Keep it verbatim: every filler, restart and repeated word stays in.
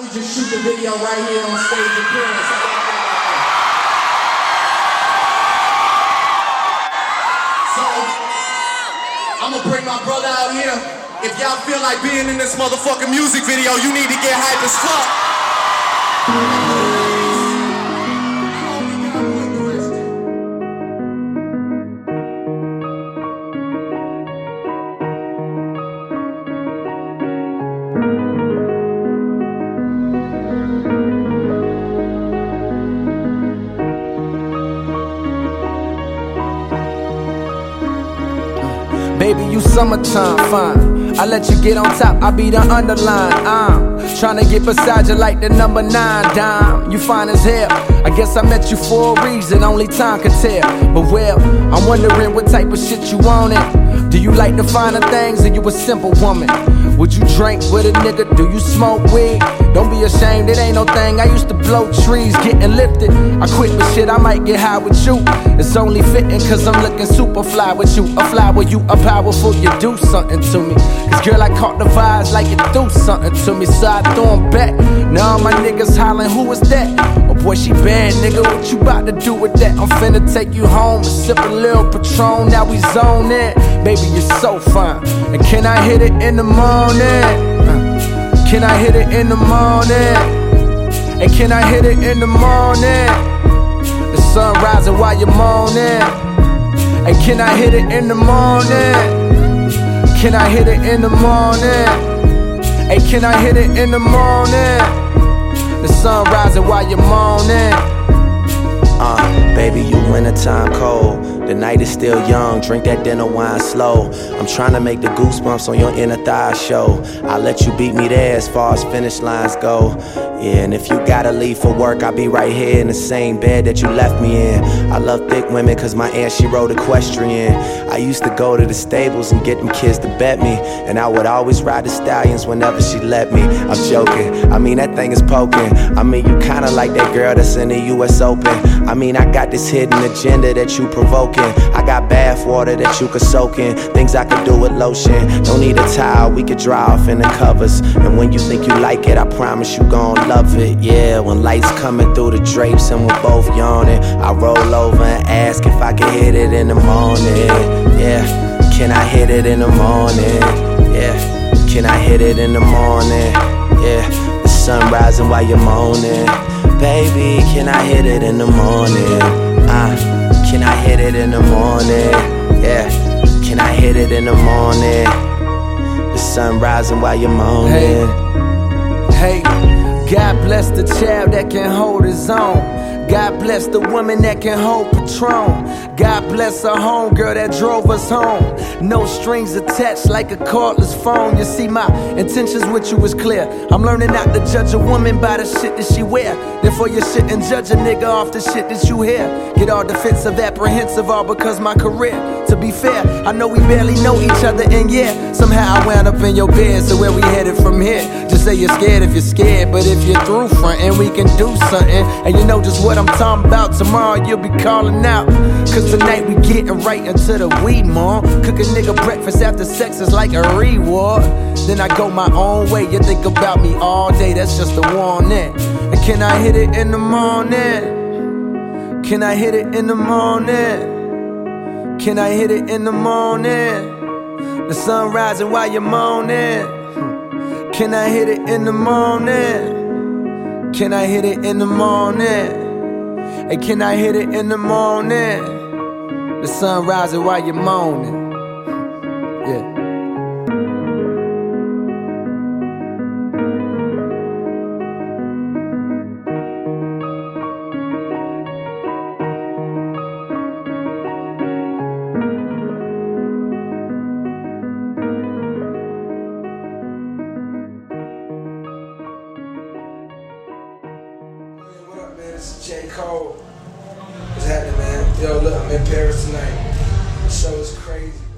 you just shoot the video right here on stage appearance. So, I'm gonna bring my brother out here. If y'all feel like being in this motherfucking music video, you need to get hype as fuck. Baby, you summertime fine. I let you get on top, I be the underline. I'm tryna get beside you like the number nine dime. You fine as hell. I guess I met you for a reason, only time can tell. But well, I'm wondering what type of shit you wanted. Do you like the finer things, or you a simple woman? Would you drink with a nigga? Do you smoke weed? Don't be ashamed, it ain't no thing. I used to blow trees, getting lifted. I quit, but shit, I might get high with you. It's only fitting, cause I'm looking super fly with you. A fly with you, a powerful, you do something to me. Cause girl, I caught the vibes like it do something to me. So I threw 'em back. Now all my niggas hollering, who is that? Oh boy, she bad, nigga, what you about to do with that? I'm finna take you home and sip a little Patron. Now we zone in. Baby, you're so fine. And can I hit it in the morning? Uh, can I hit it in the morning? And can I hit it in the morning? The sun rising while you're moaning. And can I hit it in the morning? Can I hit it in the morning? Hey, can I hit it in the morning? The sun rising while you're moaning. Uh, baby, you wintertime cold. The night is still young, drink that dinner wine slow. I'm trying to make the goosebumps on your inner thigh show. I'll let you beat me there as far as finish lines go. Yeah, and if you gotta leave for work, I'll be right here in the same bed that you left me in. I love thick women cause my aunt, she rode equestrian. I used to go to the stables and get them kids to bet me, and I would always ride the stallions whenever she let me. I'm joking, I mean that thing is poking. I mean you kinda like that girl that's in the U S Open. I mean I got this hidden agenda that you provoking. I got bath water that you could soak in, things I could do with lotion. Don't need a towel, we could dry off in the covers. And when you think you like it, I promise you gon' love it. Yeah, when lights coming through the drapes and we're both yawning, I roll over and ask if I can hit it in the morning. Yeah, can I hit it in the morning? Yeah, can I hit it in the morning? Yeah, the sun rising while you're moaning. Baby, can I hit it in the morning? Uh, can I hit it in the morning? Yeah, can I hit it in the morning? The sun rising while you're moaning. Hey, hey, God bless the child that can hold his own. God bless the woman that can hold Patron. God bless her homegirl that drove us home. No strings attached like a cordless phone. You see, my intentions with you is clear. I'm learning not to judge a woman by the shit that she wear. Therefore you shouldn't judge a nigga off the shit that you hear. Get all defensive, apprehensive, all because my career. To be fair, I know we barely know each other, and yeah, somehow I wound up in your bed. So where we headed from here? Just say you're scared if you're scared, but if you're through frontin', we can do something. And you know just what I'm talking about. Tomorrow you'll be calling out, cause tonight we getting right into the weed, mom. Cook a nigga breakfast after sex is like a reward. Then I go my own way, you think about me all day, that's just a warning. And can I hit it in the morning? Can I hit it in the morning? Can I hit it in the morning? The sun rising while you're moaning. Can I hit it in the morning? Can I hit it in the morning? Hey, can I hit it in the morning? The sun rising while you're moaning. Yeah. This is J. Cole. What's happening, man? Yo, look, I'm in Paris tonight. The show is crazy.